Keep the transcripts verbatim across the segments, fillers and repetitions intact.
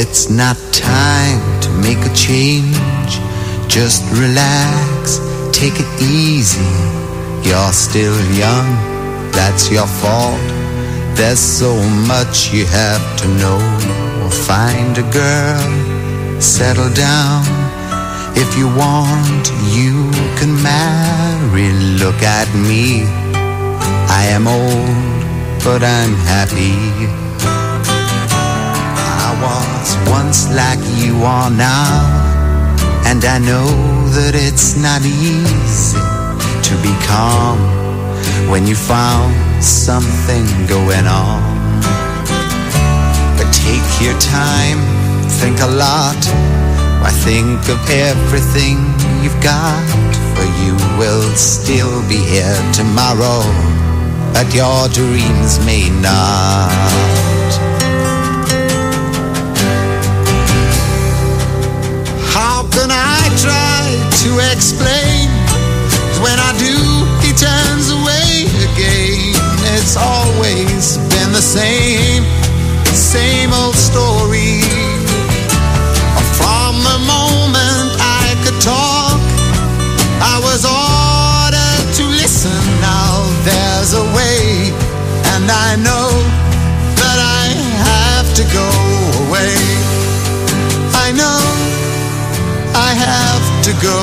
It's not time to make a change. Just relax, take it easy. You're still young, that's your fault. There's so much you have to know. Find a girl, settle down. If you want, you can marry. Look at me, I am old, but I'm happy. I was once like you are now, and I know that it's not easy to be calm when you found something going on. But take your time, think a lot. Why think of everything you've got? For you will still be here tomorrow, but your dreams may not. How can I try to explain? When I do, he turns away again. It's always been the same, same old story. From the moment I could talk, I was ordered to listen. Now there's a way, and I know that I have to go away. I know I have to go.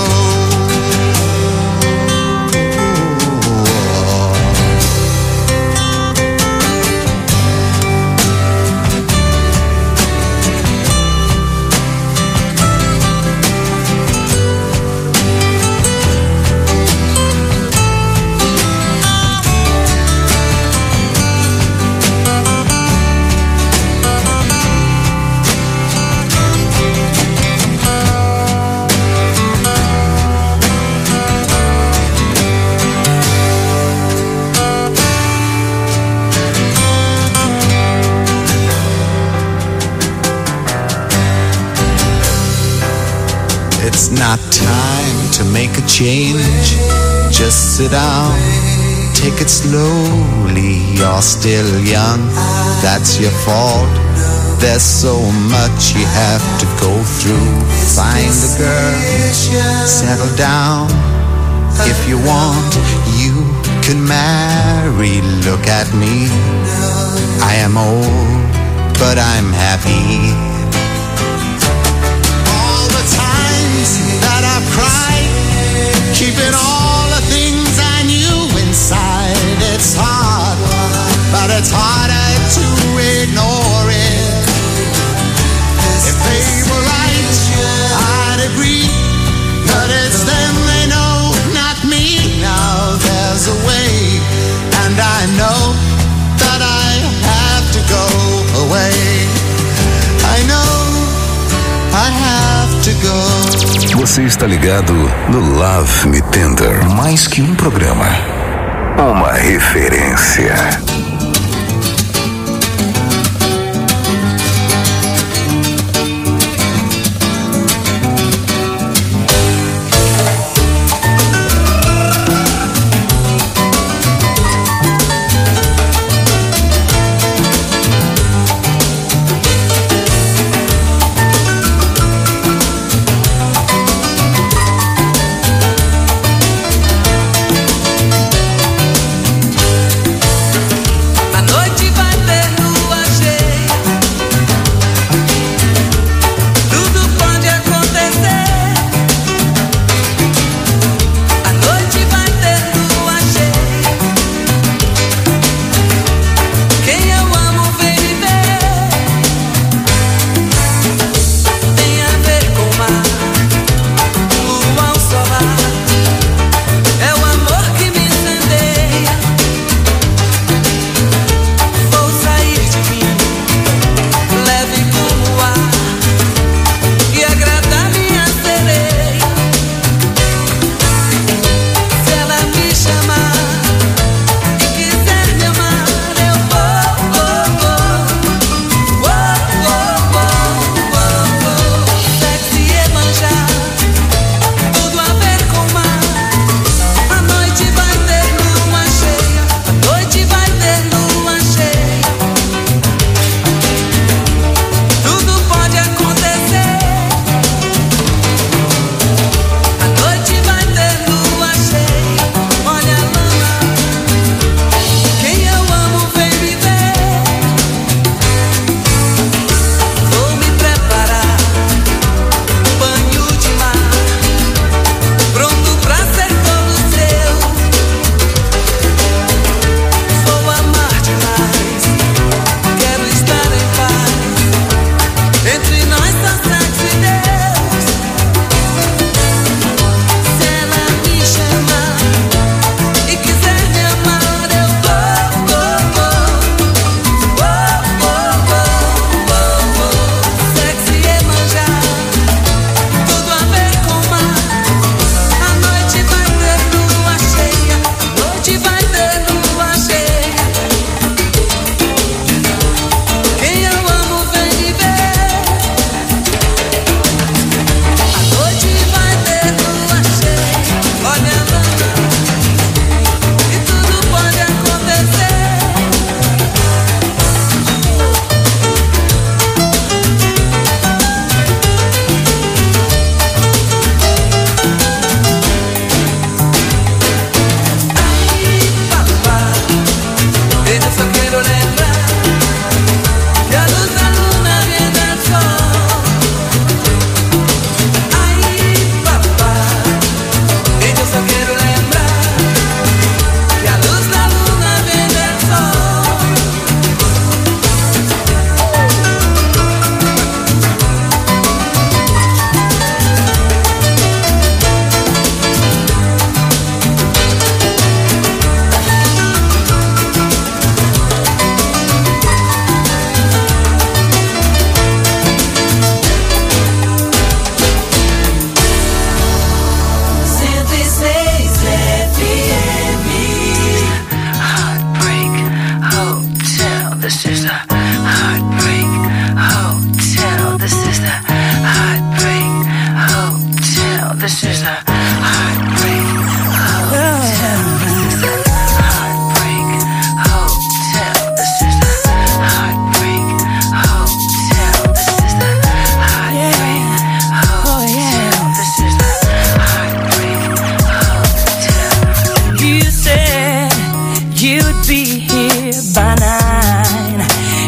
It's not time to make a change. Just sit down, take it slowly. You're still young, that's your fault. There's so much you have to go through. Find a girl, settle down. If you want, you can marry. Look at me, I am old, but I'm happy. That I've cried, keeping all the things I knew inside. It's hard, but it's harder to ignore it. If they were right, I'd agree, but it's them they know, not me. Now there's a way, and I know that I have to go away. I know I have to go. Você está ligado no Love Me Tender. Mais que um programa, uma referência.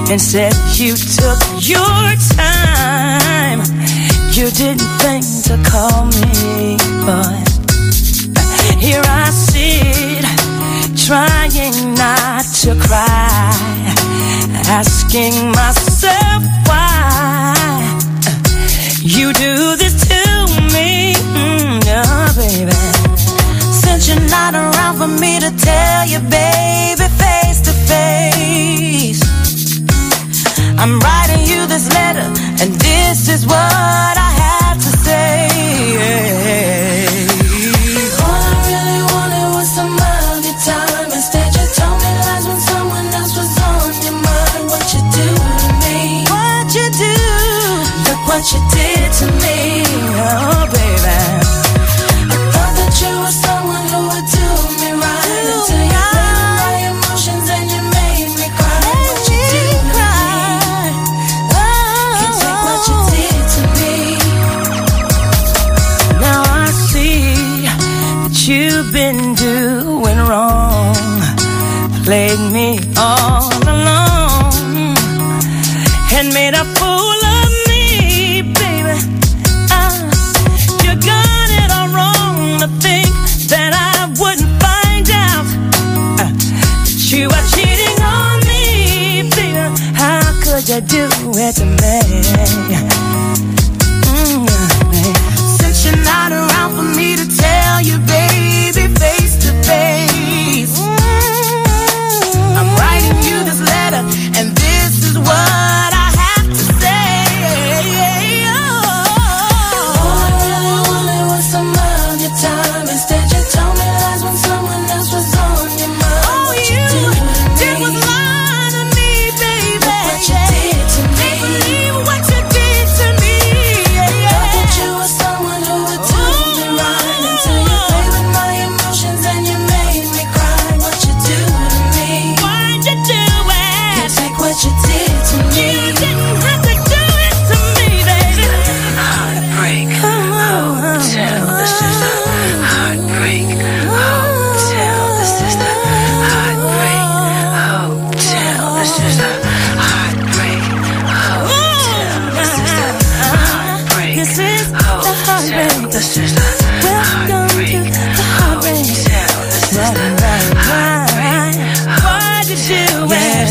and said you took your time. You didn't think to call me, but here I sit, trying not to cry, asking myself why you do this to me, mm, oh baby. Since you're not around for me to tell you, baby, face to face, I'm writing you this letter, and this is what I have to say. All I really wanted was some of your time. Instead you told me lies when someone else was on your mind. What you do to me? What you do? Look what you did to me, oh baby. I thought that you were someone who would do me right, do until you played with my emotions and you made me cry. Made what you do to cry. Me? Oh, can't take what you did to me. Now I see that you've been doing wrong, played me all along, and made a fool of me, baby. Uh, you got it all wrong to think that I wouldn't find out uh, that you are cheating on me, baby. How could you do it to me? Mm, since you're not around for me to tell you, baby, face to face, I'm writing you this letter, and this is what I have to say. Oh, all I really wanted was some of your time. Instead you told me lies when someone else was on your mind. Oh, what you, you did was lie to me, baby. Look what you did to me. Can't believe what you did to me. Yeah. Thought that you were someone who would do me right, until you played with my emotions and you made me cry. What you do to me? Why'd you do it? Can't take what you did to me. You didn't have to do it to me, baby. Heartbreak Hotel, this is the Heartbreak Hotel, this is the Heartbreak Hotel, this is the Heartbreak Hotel, this is the Heartbreak This is the Hotel, heartbreak. this is the Welcome to Heartbreak the heartbreak. Hotel, this is the Heartbreak Why'd you do it?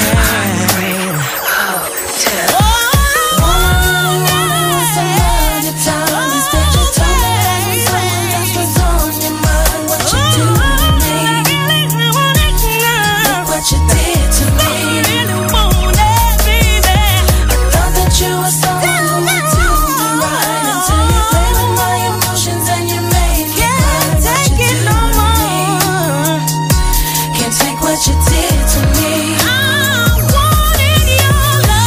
Hotel. All I really wanted was some of your time. Instead you told me lies when someone else was on your mind. What you do to me? Look what you did to me. I thought that you were someone who would do me right, until you played with my emotions and you made me cry. What you do to me? Can't take what you did to me. I wanted your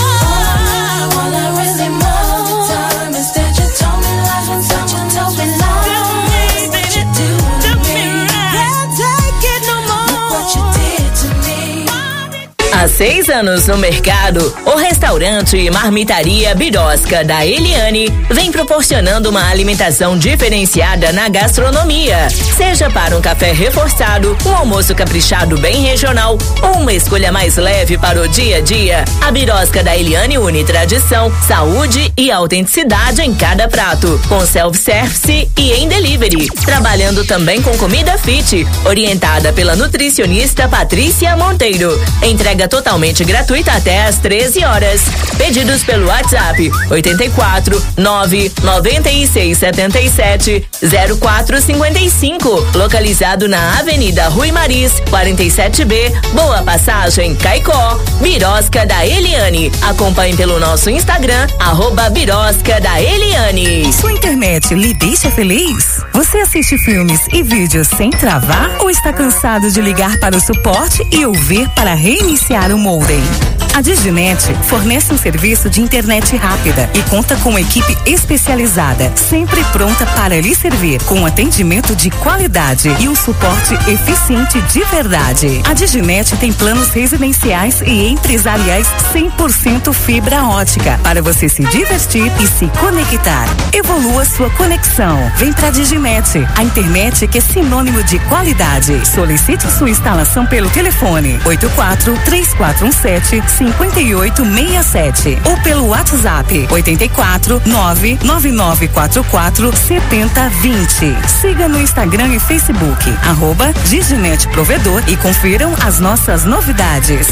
love. All I really wanted the time. Instead you told me lies when someone else was lying. What you do to me? Can't take it no more. Look what you did to me. Há seis anos no mercado, o restaurante e marmitaria Birosca da Eliane vem proporcionando uma alimentação diferenciada na gastronomia. Seja para um café reforçado, um almoço caprichado bem regional ou uma escolha mais leve para o dia a dia, a Birosca da Eliane une tradição, saúde e autenticidade em cada prato, com self-service e em delivery, trabalhando também com comida fit, orientada pela nutricionista Patrícia Monteiro. Entrega totalmente gratuita até às treze horas. Pedidos pelo WhatsApp oito quatro nove nove seis sete sete zero quatro cinco cinco, localizado na Avenida Rui Maris, quarenta e sete B, Boa Passagem, Caicó. Birosca da Eliane. Acompanhe pelo nosso Instagram, arroba Birosca da Eliane. Sua internet lhe deixa feliz? Você assiste filmes e vídeos sem travar ou está cansado de ligar para o suporte e ouvir para reiniciar o modem? A Diginet fornece um serviço de internet rápida e conta com uma equipe especializada, sempre pronta para lhe servir, com atendimento de qualidade e um suporte eficiente de verdade. A Diginet tem planos residenciais e empresariais cem por cento fibra ótica para você se divertir e se conectar. Evolua sua conexão. Vem pra Diginet, a internet que é sinônimo de qualidade. Solicite sua instalação pelo telefone oito quatro três quatro um sete cinco oito seis sete ou pelo WhatsApp oito quatro nove nove nove quatro quatro sete zero dois zero. Siga no Instagram e Facebook, arroba Diginet Provedor e confiram as nossas novidades.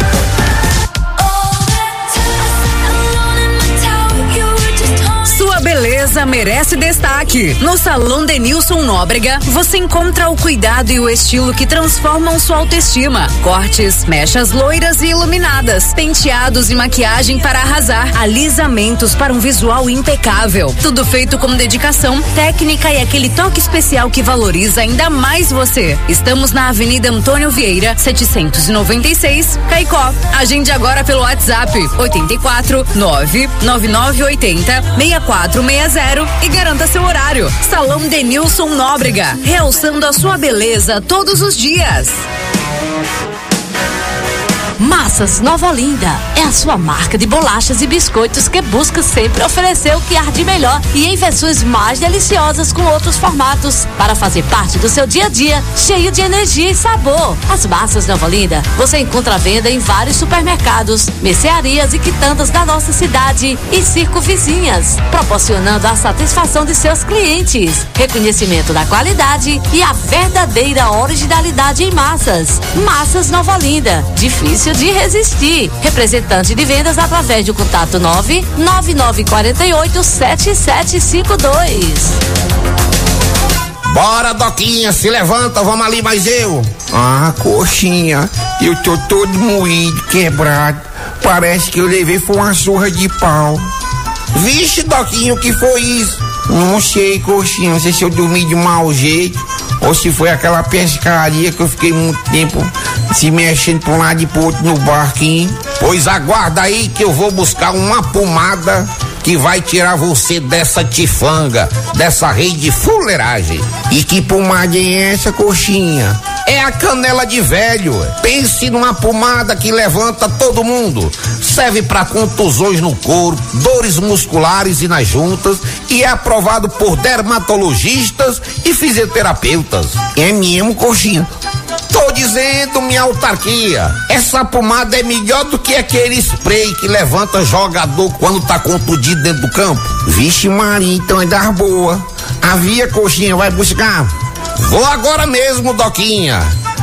Sua beleza merece destaque. No Salão Denilson Nóbrega, você encontra o cuidado e o estilo que transformam sua autoestima. Cortes, mechas loiras e iluminadas, penteados e maquiagem para arrasar, alisamentos para um visual impecável. Tudo feito com dedicação, técnica e aquele toque especial que valoriza ainda mais você. Estamos na Avenida Antônio Vieira, setecentos e noventa e seis, Caicó. Agende agora pelo WhatsApp oito quatro nove nove nove oito zero seis quatro seis zero e garanta seu horário. Salão Denilson Nóbrega, realçando a sua beleza todos os dias. Massas Nova Olinda é a sua marca de bolachas e biscoitos que busca sempre oferecer o que há de melhor e em versões mais deliciosas com outros formatos para fazer parte do seu dia a dia cheio de energia e sabor. As Massas Nova Olinda você encontra à venda em vários supermercados, mercearias e quitandas da nossa cidade e circunvizinhas, proporcionando a satisfação de seus clientes, reconhecimento da qualidade e a verdadeira originalidade em massas. Massas Nova Olinda, difícil de resistir. Representante de vendas através do contato nove nove nove quatro oito sete sete cinco dois. Bora, Doquinha, se levanta, vamos ali, mais eu. Ah, coxinha, eu tô todo moído, quebrado. Parece que eu levei foi uma surra de pau. Vixe, Doquinha, o que foi isso? Não sei, coxinha, não sei se eu dormi de mau jeito ou se foi aquela pescaria que eu fiquei muito tempo se mexendo pra um lado e pro outro no barquinho. Pois aguarda aí que eu vou buscar uma pomada que vai tirar você dessa tifanga, dessa rede de fuleiragem. E que pomada é essa, coxinha? É a canela de velho. Pense numa pomada que levanta todo mundo. Serve para contusões no corpo, dores musculares e nas juntas e é aprovado por dermatologistas e fisioterapeutas. É mesmo, coxinha? Tô dizendo, minha autarquia, essa pomada é melhor do que aquele spray que levanta jogador quando tá contundido dentro do campo. Vixe Maria, então é das boa. Havia, coxinha, vai buscar? Vou agora mesmo, Doquinha.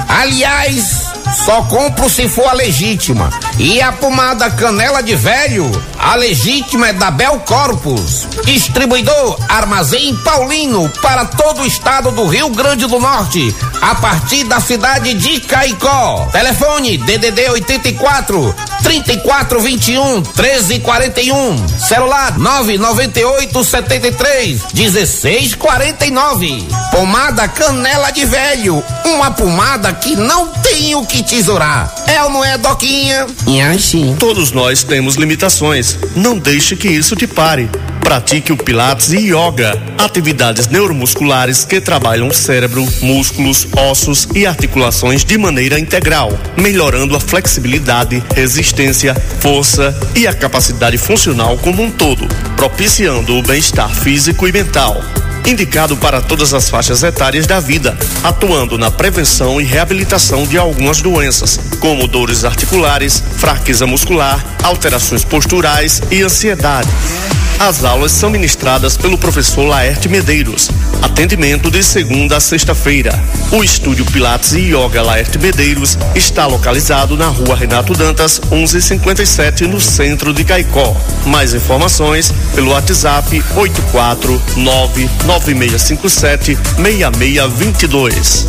Aliás, só compro se for a legítima. E a pomada canela de velho, a legítima é da Bel Corpus. Distribuidor Armazém Paulino para todo o estado do Rio Grande do Norte, a partir da cidade de Caicó. Telefone D D D oitenta e quatro, trinta e quatro vinte e um, treze quarenta e um. Celular nove nove oito sete três, dezesseis quarenta e nove. Pomada canela de velho, uma pomada que não tem o que tesourar. É ou não é, Doquinha? É assim. Todos nós temos limitações. Não deixe que isso te pare. Pratique o Pilates e Yoga, atividades neuromusculares que trabalham o cérebro, músculos, ossos e articulações de maneira integral, melhorando a flexibilidade, resistência, força e a capacidade funcional como um todo, propiciando o bem-estar físico e mental. Indicado para todas as faixas etárias da vida, atuando na prevenção e reabilitação de algumas doenças, como dores articulares, fraqueza muscular, alterações posturais e ansiedade. As aulas são ministradas pelo professor Laerte Medeiros. Atendimento de segunda a sexta-feira. O estúdio Pilates e Yoga Laerte Medeiros está localizado na rua Renato Dantas, onze cinquenta e sete, no centro de Caicó. Mais informações pelo WhatsApp oito quatro nove nove seis cinco sete seis seis dois dois.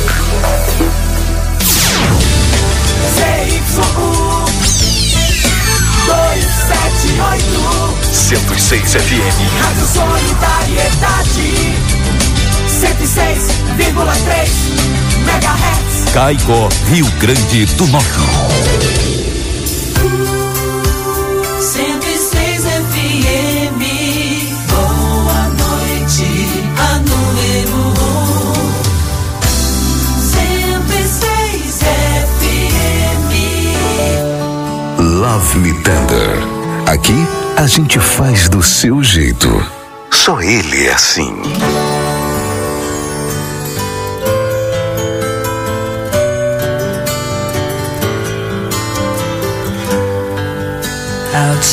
cento e seis F M. Rádio Solidariedade. cento e seis vírgula três megahertz. Caicó, Rio Grande do Norte. cento e seis F M. Boa noite, a número um. cento e seis F M. Love Me Tender. Aqui a gente faz do seu jeito. Só ele é assim.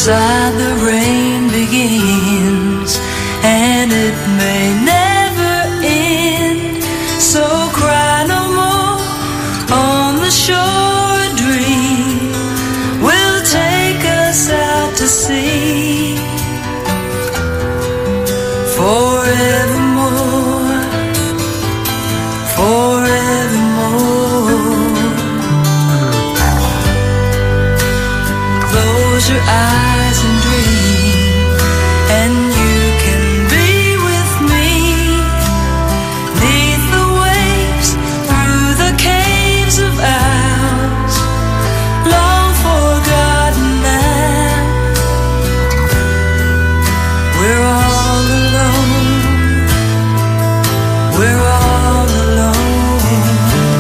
Outside the rain begins, and it may never end. So cry no more. On the shore a dream will take us out to sea. Forevermore, forevermore. Close your eyes and dream, and you can be with me. Neath the waves, through the caves of ours, long forgotten now. We're all alone, we're all alone.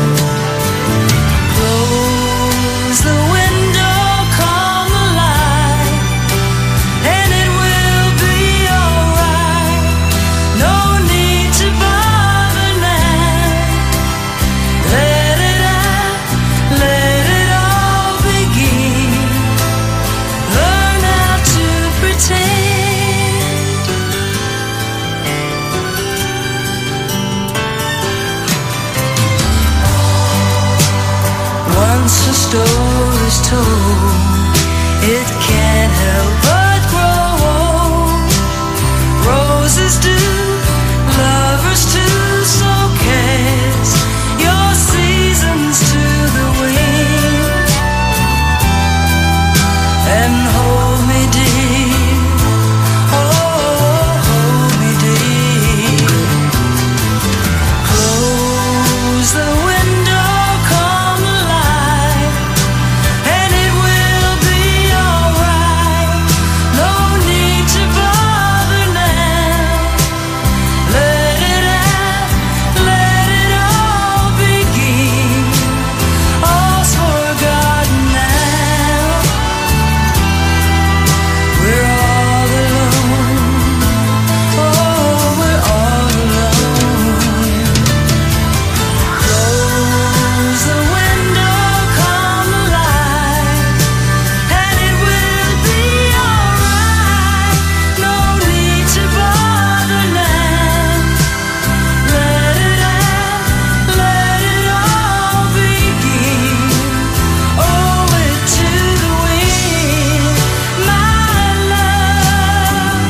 Close the window, calm the light, and it will be alright. No need to bother now. Let it out, let it all begin. Learn how to pretend. Once a story's told, it can't help but grow old. Roses do, lovers too, so cast your seasons to the wind, and hold me dear, oh, hold me dear. Close the window, calm the light, and it will be alright. No need to bother now. Let it out, let it all begin. All's forgotten now. We're all alone. Oh, we're all alone. Close the window, calm the light, and it will be alright. No need to bother now. Let it out, let it all begin. Owe it to the wind, my love.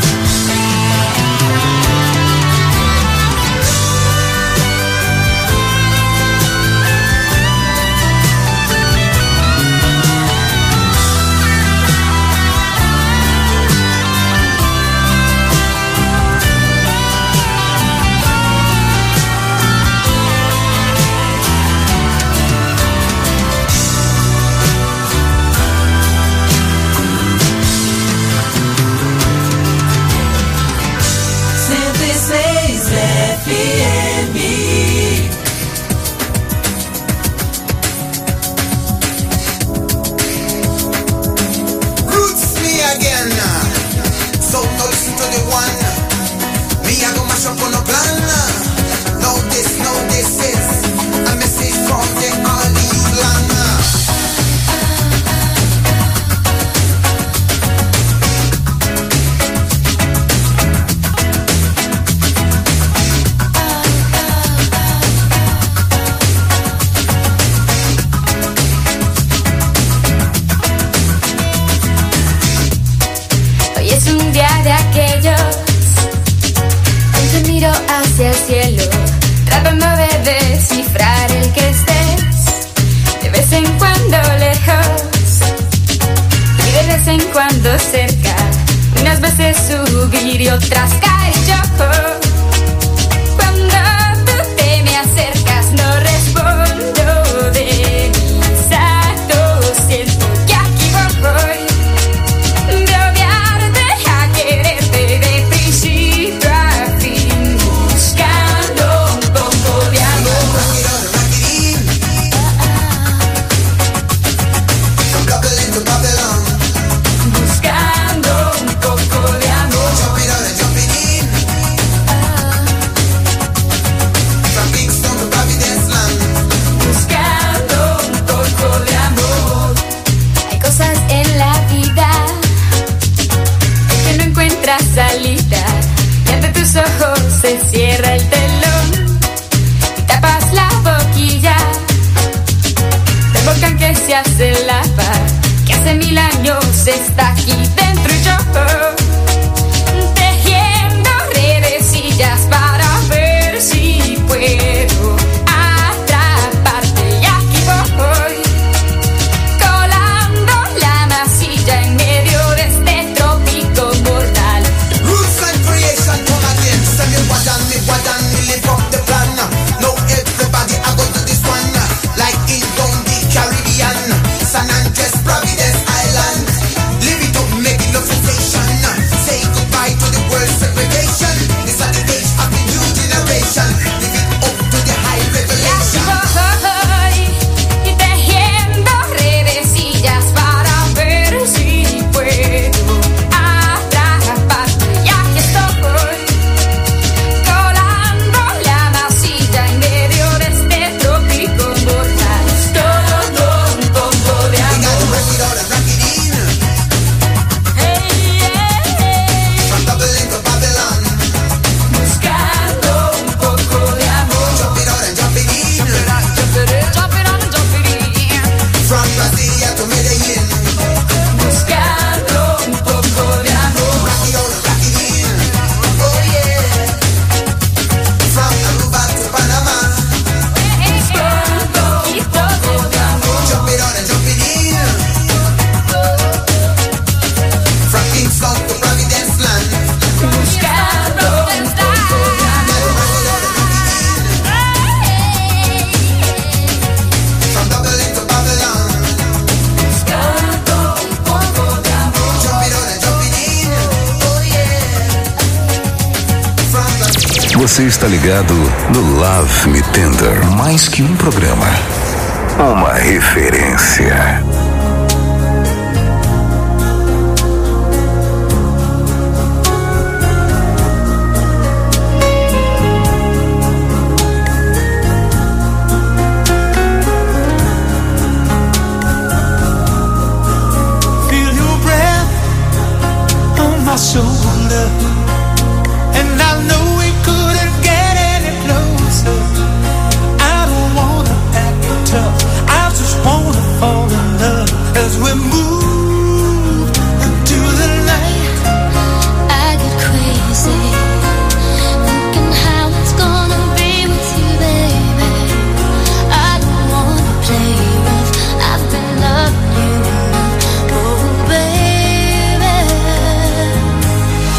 ciento e seis F M. Roots me again. So no listen to the one. Me I go mash up on a plan. No this, no this is a message from the Holy Land. Hoy es un día de aquellos en que miro hacia el cielo, tratando de descifrar el que estés, de vez en cuando lejos y de vez en cuando cerca, unas veces subir y otras caer yo. Cuando tú te me acercas no respondo de mis actos, siento que aquí voy. De odiarte a quererte de principio a fin, buscando se hace la paz, que hace mil años está aquí dentro y yo tejiendo redecillas para ver si puedo atraparte y aquí voy colando la masilla en medio de este trópico mortal. Rules and creation come again. Say me what and me what and me live up the plan. Now everybody I go to this one. Like in down the Caribbean, San Andres, Providence Island. Live it up, make it no sensation. Say goodbye to the world segregation. This is the age of the new generation. Live it up to the high revelation. Y tejiendo redecillas para ver si puedo atraparte y aquí estoy colando la masilla en medio de este trópico mortal. Todo un poco de We got to amor. rock it out and rock it in. Hey, hey, hey. From Dublin to Babylon. Buscando un poco de amor. Jump it out and jump it in. Jump it in, jump it on and jump it in. From Brasilia to Medellin. Buscando un poco de amor. Rock it out and rock it in. Oh yeah. From Aruba to Panama. Buscando un poco de amor. Jump it out and jump it in. From Kingston to Providence Land. Buscando un poco de amor. From Dublin to Babylon. Buscando un poco de amor. Jump it out and jump it in. Oh yeah. From Brasilia. Você está ligado no Love Me Tender. Mais que um programa, uma referência. Feel your breath on my shoulder, and I know we couldn't get any closer. I don't wanna act tough, I just wanna fall in love as we move into the night. I get crazy thinking how it's gonna be with you, baby. I don't wanna play rough, I've been loving you enough, oh baby.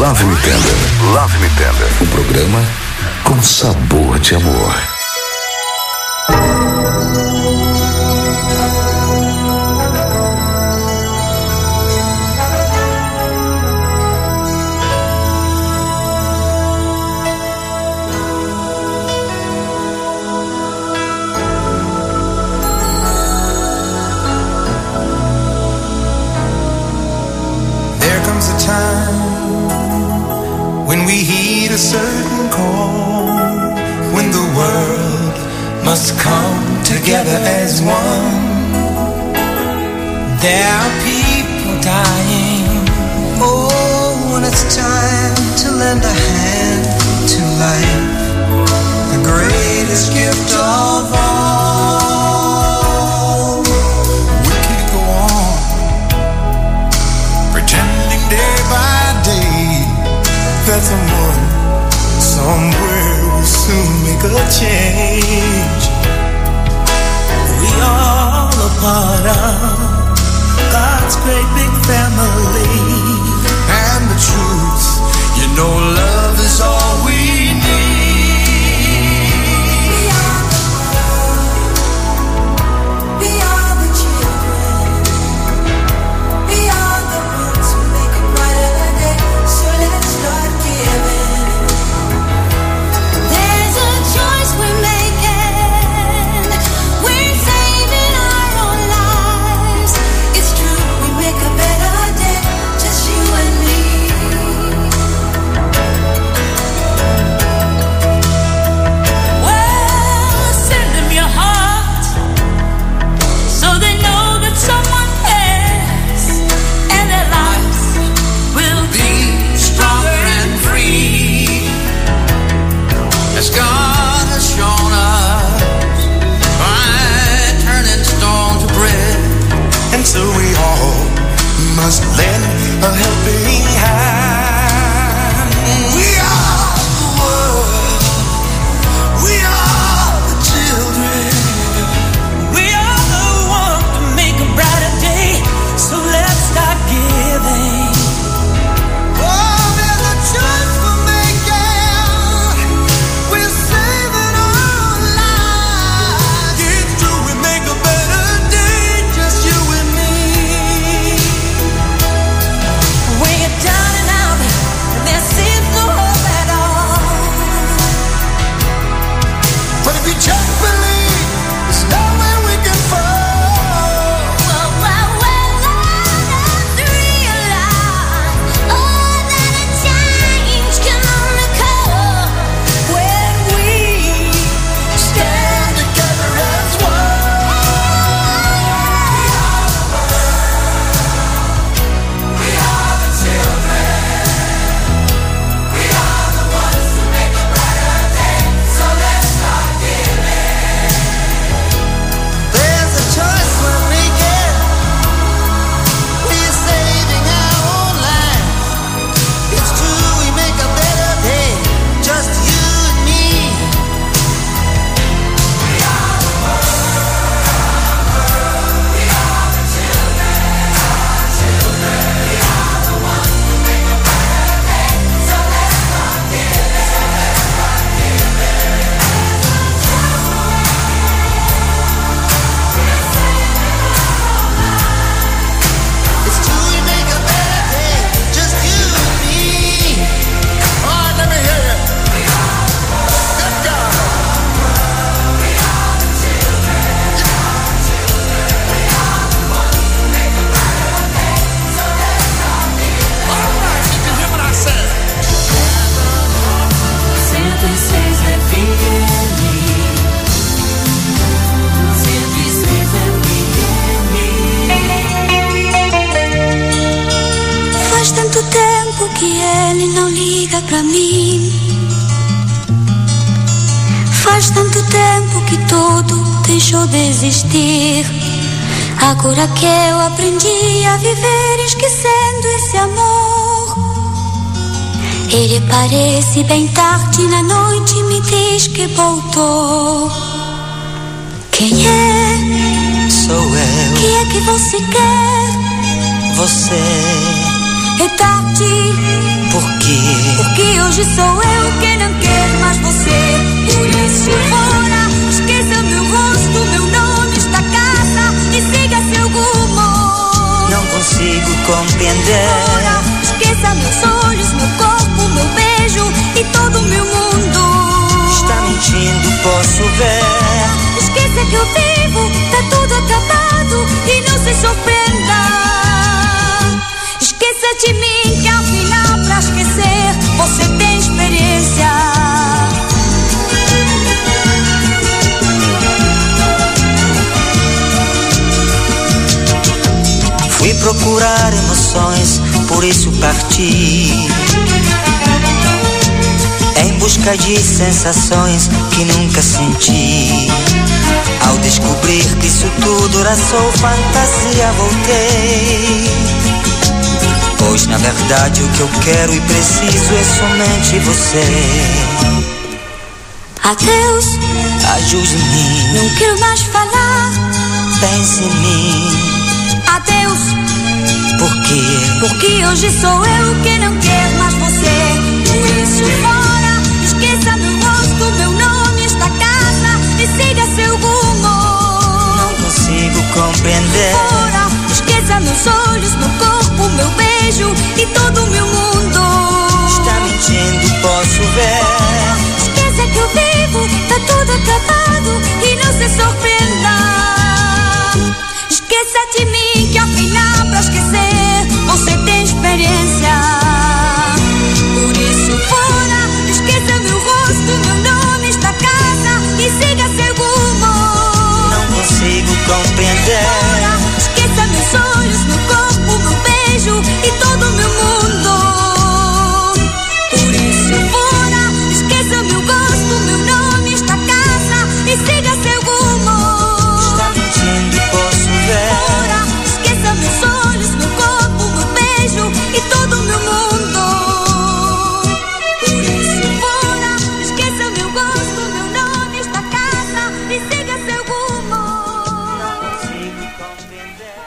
Love Me Tender. Love Me Tender. Um programa com sabor de amor. When we heed a certain call, when the world must come together as one, there are people dying. Oh, when it's time to lend a hand to life, the greatest gift of all. We can't go on pretending day by day that someone somewhere will soon make a change. We all a part of God's great big family, and the truth, you know, love is all we need. We are the world, we are the children, we are the ones who make a brighter day. So let's start giving. There's a choice we're making. We're saving our own lives. It's true, we make a better day, just you and me. Well, send them your heart, so they know that someone cares, and their lives will Be stronger and free, as God has shown us by turning stone to bread. And so we all must lend a helping hand. We are the world, we are the children, we are the ones to make a brighter day. So let's start giving. Oh, there's a choice we're making. We're saving our lives. It's true, we make a better day, just you and me. when you're down and out, and there seems no hope at all. But if you just believe, there's nowhere we can fall. Well, well, well, let's realize, oh, that a change can only come when we Stand together as one. We are the children. We are the ones who make a brighter day. So let's start giving. There's a choice we're making. We're saving our own lives. It's true, we make a better day, just you and me. We are the world, we are the children, our children. We are the ones who make a brighter day. So let's start giving. It's true, we make a better day, just you and me. All right, let me hear it. We are the world. Good God. We are the children, our children. We are the ones who make a brighter day. So let's start giving. All right, did you hear what I said? Sempre seja fiel. Sempre seja Faz tanto tempo que ele não liga pra mim. Faz tanto tempo que tudo deixou de existir. Agora que eu aprendi a viver esquecendo esse amor, ele parece bem tarde na noite e me diz que voltou. Quem é? Sou eu, Que é que você quer? você é tarde. Por quê? Porque hoje sou eu que não quero mais você. Por isso fora, esqueça meu rosto, meu nome, esta casa e siga seu rumo. Não consigo compreender. Fora, esqueça meus olhos, meu corpo, meu beijo e todo meu mundo. Está mentindo, posso ver. Esqueça que eu vivo, tá tudo acabado e não se surpreenda. Esqueça de mim que ao final pra esquecer você tem experiência. Fui procurar emoções, por isso parti em busca de sensações que nunca senti. Ao descobrir que isso tudo era só fantasia, voltei. Pois na verdade o que eu quero e preciso é somente você. Adeus, ajude-me. Não quero mais falar. Pense em mim. Adeus. Por quê? Porque hoje sou eu que não quero mais você. Por isso fora, esqueça meu rosto, meu nome, esta casa e siga seu rumo. Não consigo compreender. Fora, esqueça meus olhos, meu corpo, meu beijo e todo meu mundo. Está mentindo, posso ver. Esqueça que eu vivo, tá tudo acabado e não se surpreenda. Esqueça de mim que ao final pra esquecer você tem experiência. Por isso fora, esqueça meu rosto, meu nome, esta casa e siga seu rumo. Não consigo compreender. Fora, esqueça meus olhos, meu corpo, meu beijo e todo meu mundo. Por isso fora, esqueça meu gosto, meu nome, esta casa e siga seu rumo. Está mentindo, posso ver. Fora, esqueça meus olhos, meu corpo, meu beijo e todo meu mundo. Por isso fora, esqueça meu gosto, meu nome, esta casa e siga seu rumo. Não consigo compreender.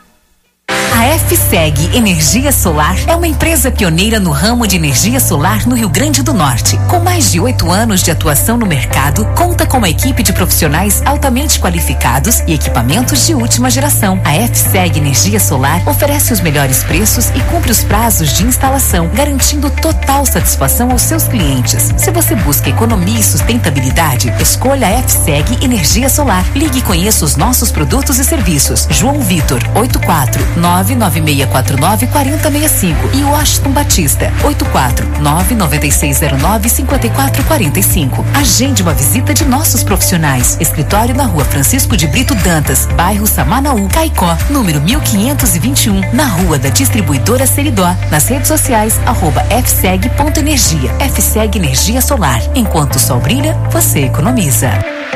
A F S E G Energia Solar é uma empresa pioneira no ramo de energia solar no Rio Grande do Norte. Com mais de oito anos de atuação no mercado, conta com uma equipe de profissionais altamente qualificados e equipamentos de última geração. A F S E G Energia Solar oferece os melhores preços e cumpre os prazos de instalação, garantindo total satisfação aos seus clientes. Se você busca economia e sustentabilidade, escolha a F S E G Energia Solar. Ligue e conheça os nossos produtos e serviços. João Vitor, oito quatro nove nove seis quatro nove quatro zero seis cinco e Washington Batista, oito quatro nove nove seis zero nove cinco quatro quatro cinco. Agende uma visita de nossos profissionais. Escritório na Rua Francisco de Brito Dantas, bairro Samanaú, Caicó, número mil quinhentos e vinte e um, na Rua da Distribuidora Seridó. Nas redes sociais, arroba fseg.energia. F S E G Energia Solar. Enquanto o sol brilha, você economiza.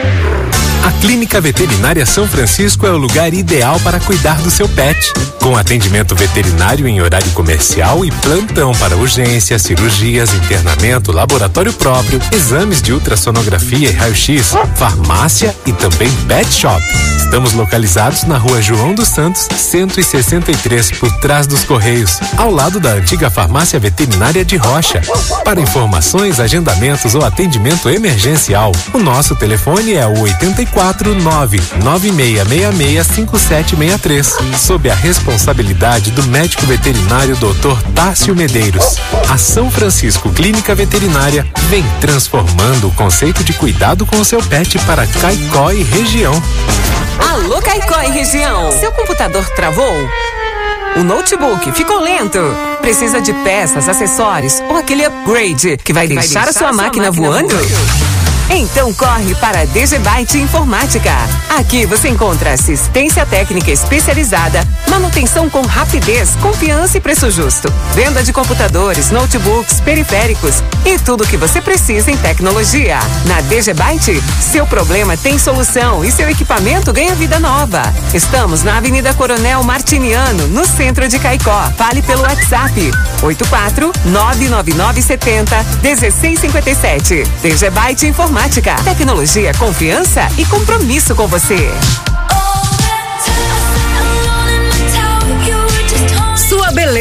A Clínica Veterinária São Francisco é o lugar ideal para cuidar do seu pet. Com atendimento veterinário em horário comercial e plantão para urgências, cirurgias, internamento, laboratório próprio, exames de ultrassonografia e raio-x, farmácia e também pet shop. Estamos localizados na Rua João dos Santos, cento e sessenta e três, por trás dos Correios, ao lado da antiga Farmácia Veterinária de Rocha. Para informações, agendamentos ou atendimento emergencial, o nosso telefone é o oitenta e quatro nove nove seis seis seis cinco sete seis três, sob a responsabilidade do médico veterinário doutor Tássio Medeiros. A São Francisco Clínica Veterinária vem transformando o conceito de cuidado com o seu pet para Caicó e região. Alô, Caicó e região! Seu computador travou? O notebook ficou lento? Precisa de peças, acessórios ou aquele upgrade que vai, que deixar, vai deixar a sua, a sua máquina, máquina voando? voando? Então corre para a DGByte Informática. Aqui você encontra assistência técnica especializada, manutenção com rapidez, confiança e preço justo, venda de computadores, notebooks, periféricos e tudo o que você precisa em tecnologia. Na DGByte, seu problema tem solução e seu equipamento ganha vida nova. Estamos na Avenida Coronel Martiniano, no centro de Caicó. Fale pelo WhatsApp oito quatro nove nove nove sete zero um seis cinco sete. DGByte Informática. Tecnologia, confiança e compromisso com você. Sua beleza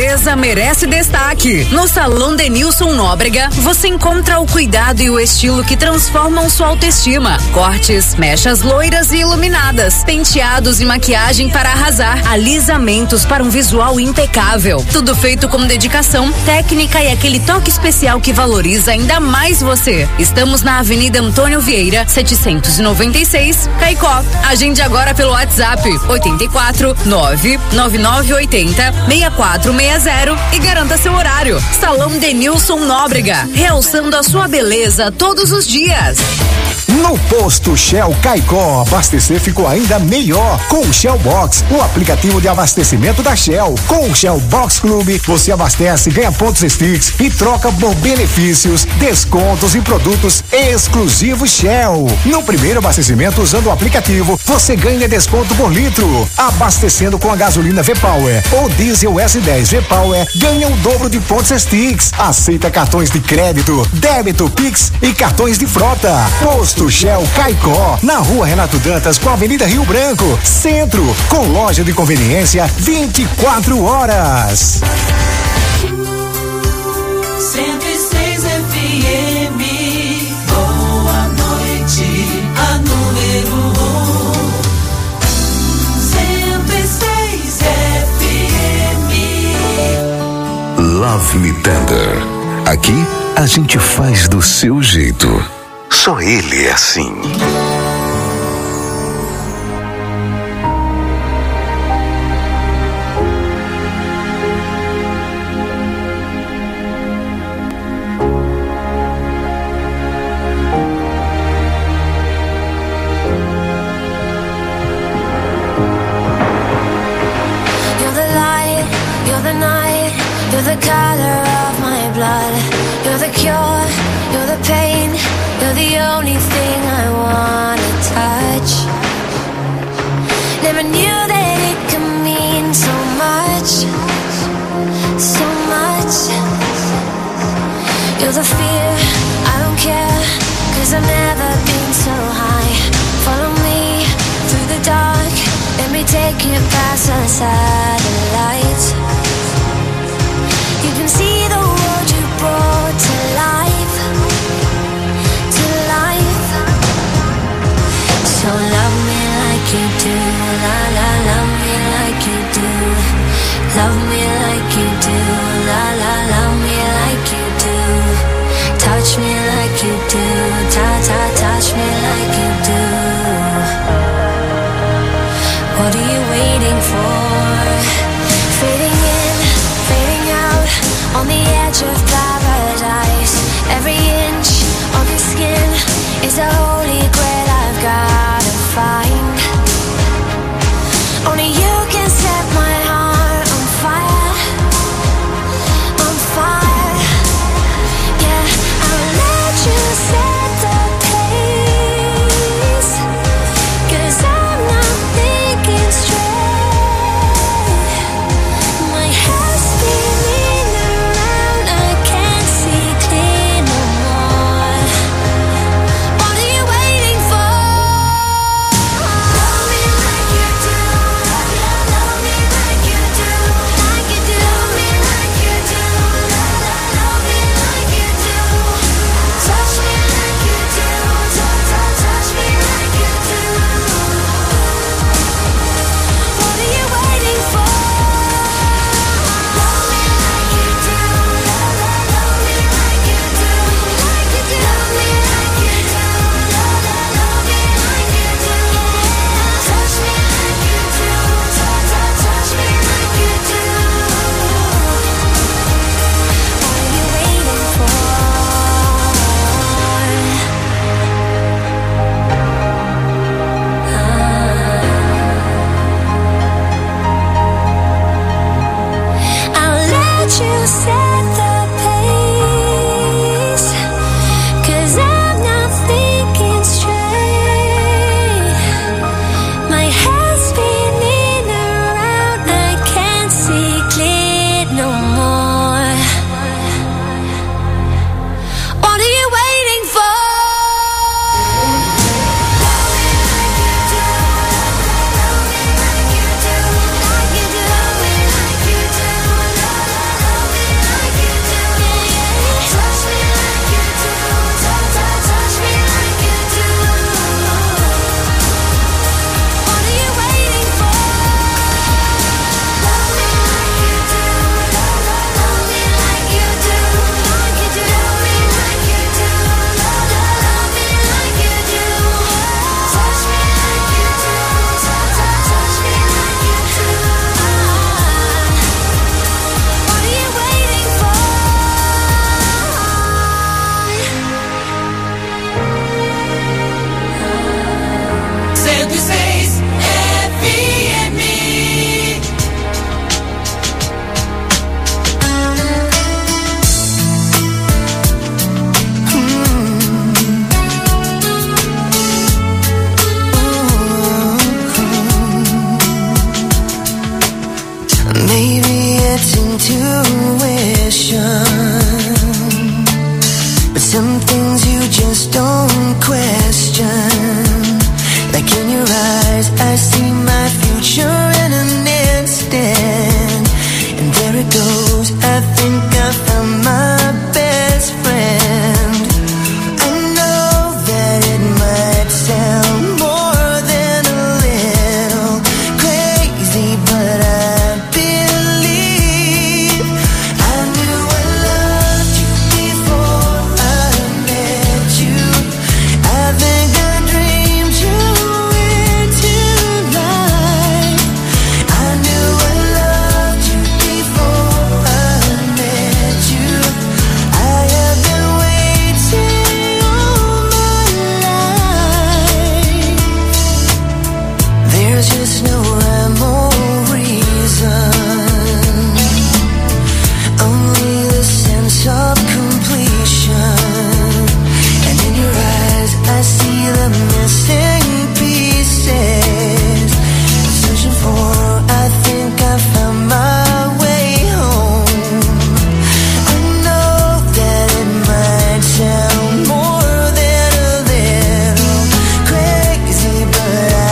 merece destaque. No Salão Denilson Nóbrega, você encontra o cuidado e o estilo que transformam sua autoestima. Cortes, mechas loiras e iluminadas, penteados e maquiagem para arrasar, alisamentos para um visual impecável. Tudo feito com dedicação, técnica e aquele toque especial que valoriza ainda mais você. Estamos na Avenida Antônio Vieira, setecentos e noventa e seis, Caicó. Agende agora pelo WhatsApp oito quatro nove nove nove oito zero seis quatro seis zero e garanta seu horário. Salão Denilson Nóbrega, realçando a sua beleza todos os dias. No posto Shell Caicó, abastecer ficou ainda melhor com o Shell Box, o aplicativo de abastecimento da Shell. Com o Shell Box Clube, você abastece, ganha pontos Sticks e troca por benefícios, descontos e produtos exclusivos Shell. No primeiro abastecimento usando o aplicativo, você ganha desconto por litro. Abastecendo com a gasolina V-Power ou diesel S dez V-Power, ganha o dobro de pontos Sticks. Aceita cartões de crédito, débito, Pix e cartões de frota. Posto Shell Caicó, na Rua Renato Dantas com a Avenida Rio Branco, Centro, com loja de conveniência vinte e quatro horas. cento e seis F M, boa noite, a número um. cento e seis F M. Love Me Tender. Aqui a gente faz do seu jeito. Só ele é assim. You're the light, you're the night, you're the color of my blood. You're the cure, you're the pain, you're the only thing I wanna touch. Never knew that it could mean so much, so much. You're the fear, I don't care, cause I've never been so high. Follow me through the dark, let me take you past the satellites. You can see the world you brought to life, to life. So love me like you do, la la, love me like you do. Love me like you do, la la, love me like you do. Touch me like you do, ta ta, touch me like you do. What are you waiting for? Fading in, fading out, on the edge of paradise. Every inch of your skin is a holy grail I've gotta find. Only you can set my heart on fire, on fire. Yeah, I'll let you set the pace, cause I'm not thinking straight. My head's spinning around, I can't see clear no more. What are you waiting it's intuition, but some things you just don't question. Like in your eyes, I see my future in an instant, and there it goes. I think I found my best friend. I know that it might sound more than a little crazy, but I believe I knew I loved you before I met you. I think I dreamed you into life. I knew I loved you before I met you. I have been waiting all my life. There's just no rhyme or reason, only the sense of completion. And in your eyes I see the missing pieces. Searching for, I think I found my way home. I know that it might sound more than a little crazy, but I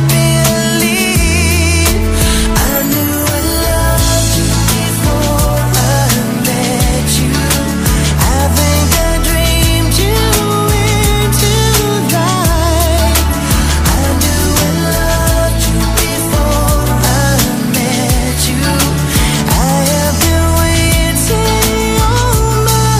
believe I knew I loved you before I met you. I think I dreamed you into life. I knew I loved you before I met you. I have been waiting all my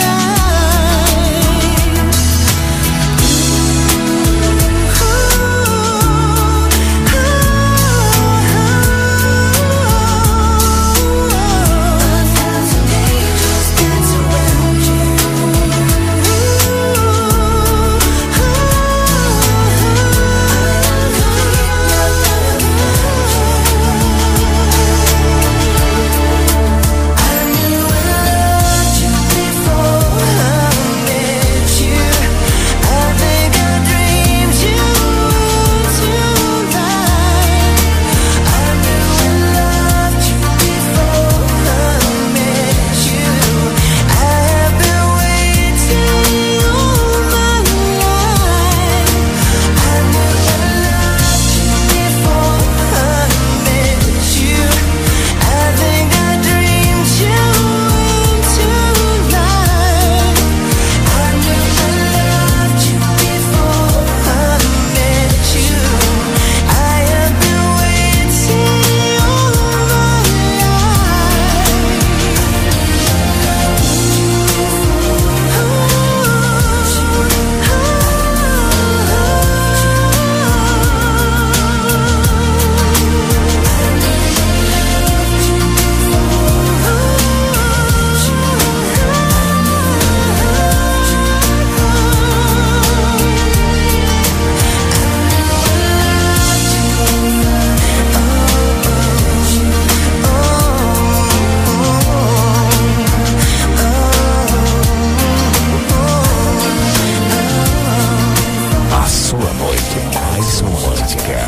A sua noite mais romântica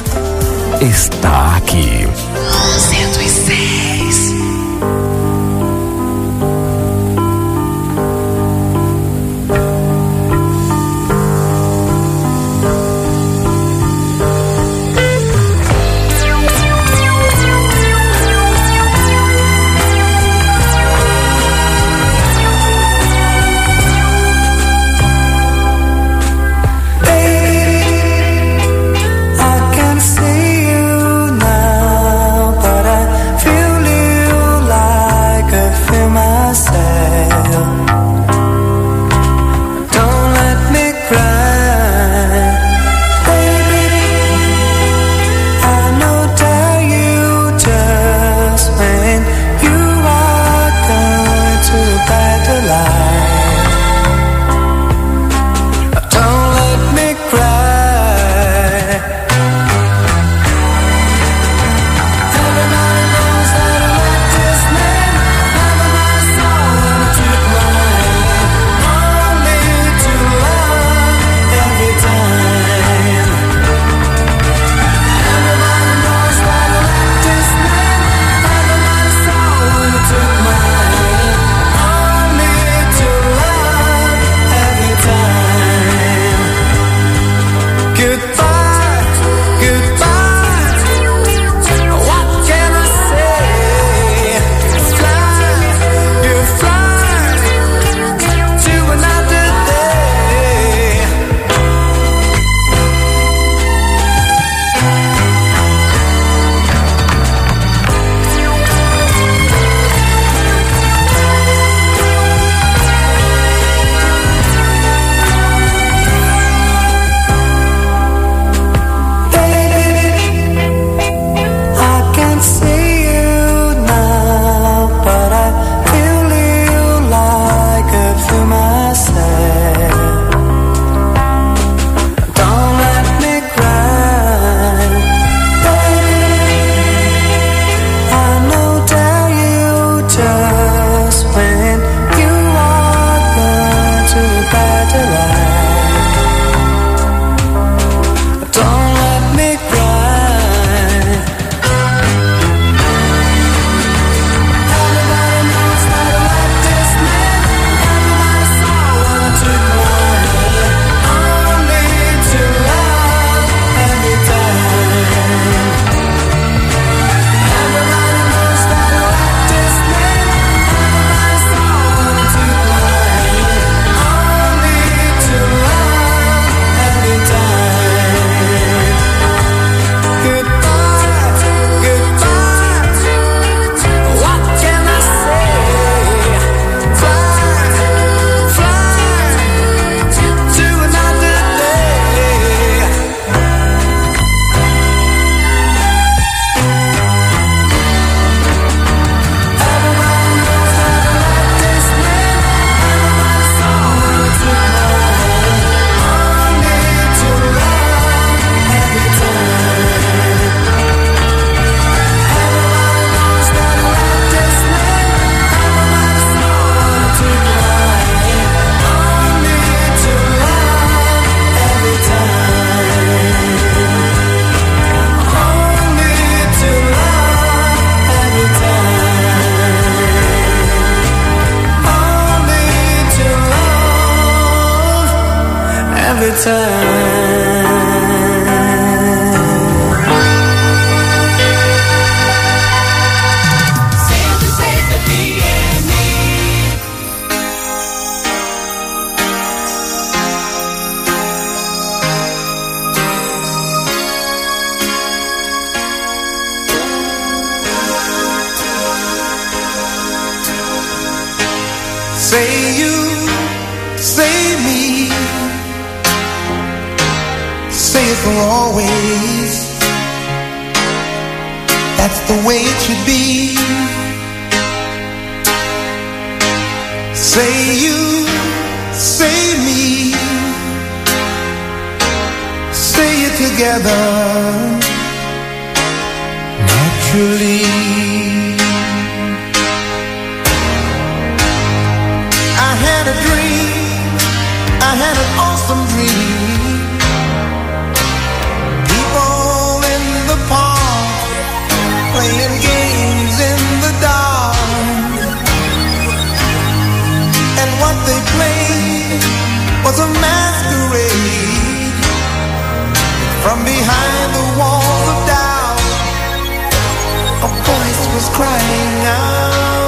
está aqui. cento e seis. I can see you now, but I Say you, say me, say it for always. That's the way it should be. Say you, say me, say it together naturally. I had a dream, I had an awesome dream. People in the park playing games in the dark, and what they played was a masquerade. From behind the walls of doubt, a voice was crying out.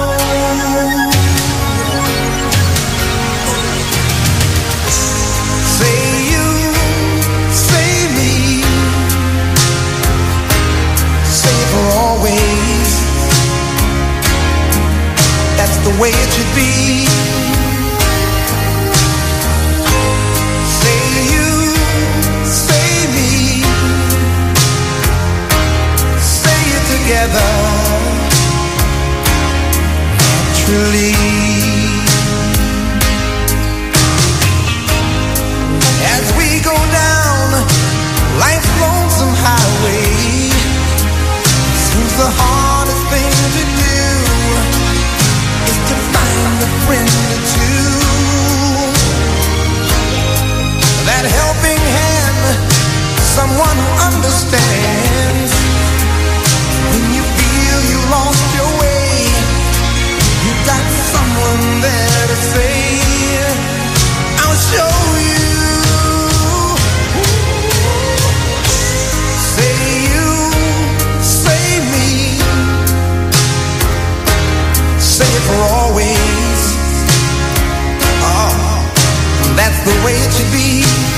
Always, that's the way it should be. Say you, say me, say it together naturally. As we go down life's lonesome highway, the hardest thing to do is to find a friend or two. That helping hand, someone who understands. When you feel you lost your way, you got someone there to say, I'll show you. Say it for always. Oh, that's the way it should be.